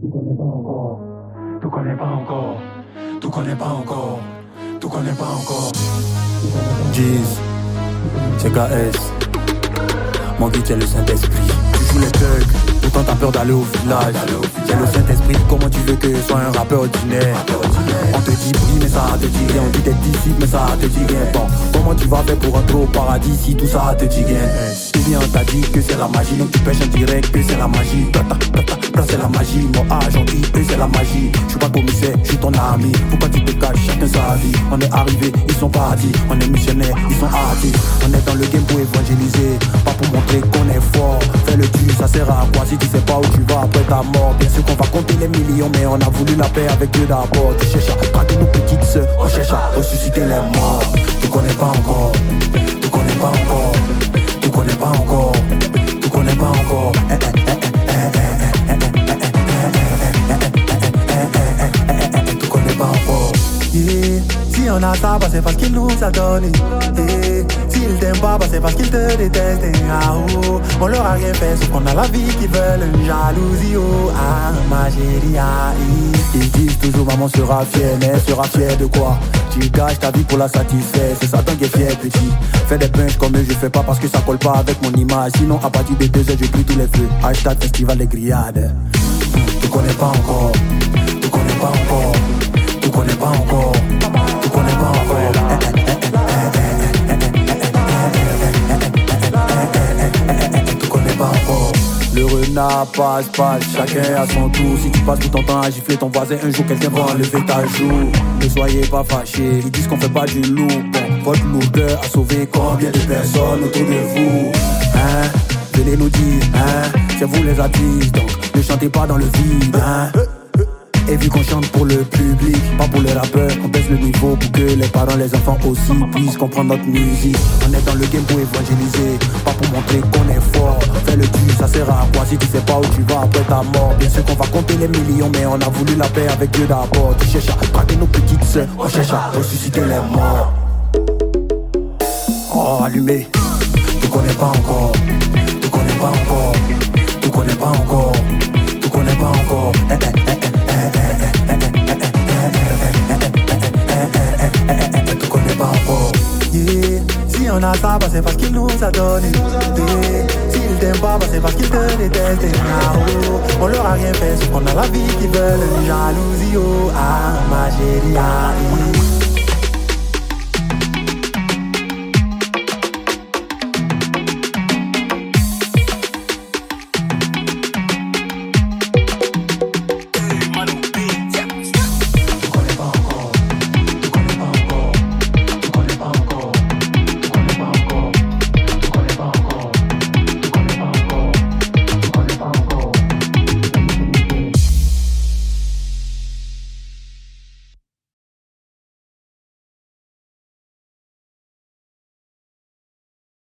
Tu connais pas encore, tu connais pas encore, tu connais pas encore. Jeez, c'est KS. Mon guide c'est le Saint-Esprit. Tu joues les thugs, pourtant t'as peur d'aller au village. C'est le Saint-Esprit, comment tu veux que je sois un rappeur ordinaire? On te dit prie mais ça te dit rien. On dit t'es disciple mais ça te dit rien. Bon, comment tu vas faire pour entrer au paradis si tout ça te dit rien? Ou bien on t'a dit que c'est la magie, donc tu pêches en direct que c'est la magie. Là c'est la magie, mon agent dit que c'est la magie. Je suis pas commissaire, je suis ton ami. Pourquoi tu te caches, chacun sa vie. On est arrivé, ils sont partis. On est missionnaires, ils sont hardis. On est dans le game pour évangéliser, pas pour montrer qu'on est fort. Fais le tu, ça sert à quoi si tu sais pas où tu vas après ta mort? Bien sûr qu'on va compter les millions, mais on a voulu la paix avec Dieu d'abord. Tu cherches à traquer nos petites sœurs, on cherche à ressusciter les morts. Tu connais pas encore, tu connais pas encore, tu connais pas encore, tu connais pas encore. Tu connais pas encore. Yeah. Si on a ça, bah c'est parce qu'il nous a donné. Yeah. S'ils t'aiment pas, bah c'est parce qu'ils te détestent. Ah, oh. On leur a rien fait, sauf qu'on a la vie qu'ils veulent. Jalousie, oh, ah, ma chérie, ah, ils disent toujours maman sera fière, mais elle sera fière de quoi? Tu gâches ta vie pour la satisfaire, c'est Satan qui est fier petit. Fais des punchs comme eux, je fais pas parce que ça colle pas avec mon image. Sinon à partir de 2 heures je plie tous les feux. Hashtag festival des grillades. Tu connais pas encore, tu connais pas encore, tu connais pas encore, tu connais pas encore. Tu connais pas encore. Le renard passe, chacun à son tour. Si tu passes tout ton temps à gifler ton voisin, un jour quelqu'un va enlever ta joue. Ne soyez pas fâchés, ils disent qu'on fait pas du loup. Bon, votre lourdeur a sauvé combien de personnes autour de vous? Hein? Venez nous dire, hein? C'est vous les artistes, donc ne chantez pas dans le vide, hein? Et vu qu'on chante pour le public, pas pour les rappeurs, on baisse le niveau pour que les parents, les enfants aussi puissent comprendre notre musique. On est dans le game pour évangéliser, pas pour montrer qu'on est fort. Fais le tu, ça sert à quoi si tu sais pas où tu vas après ta mort? Bien sûr qu'on va compter les millions, mais on a voulu la paix avec Dieu d'abord. Tu cherches à traquer nos petites sœurs, on cherche à ressusciter les morts. Oh, allumé, tu connais pas encore, tu connais pas encore, tu connais pas encore, tu connais pas encore. Tu connais pas encore. Yeah. Si on a ça, bah c'est parce qu'il nous a donné. Yeah. S'ils t'aiment pas, bah c'est parce qu'ils te détestent. Ah, oh. On leur a rien fait, sauf qu'on a la vie qu'ils veulent. Jalousie, oh, ah, ma chérie, ah,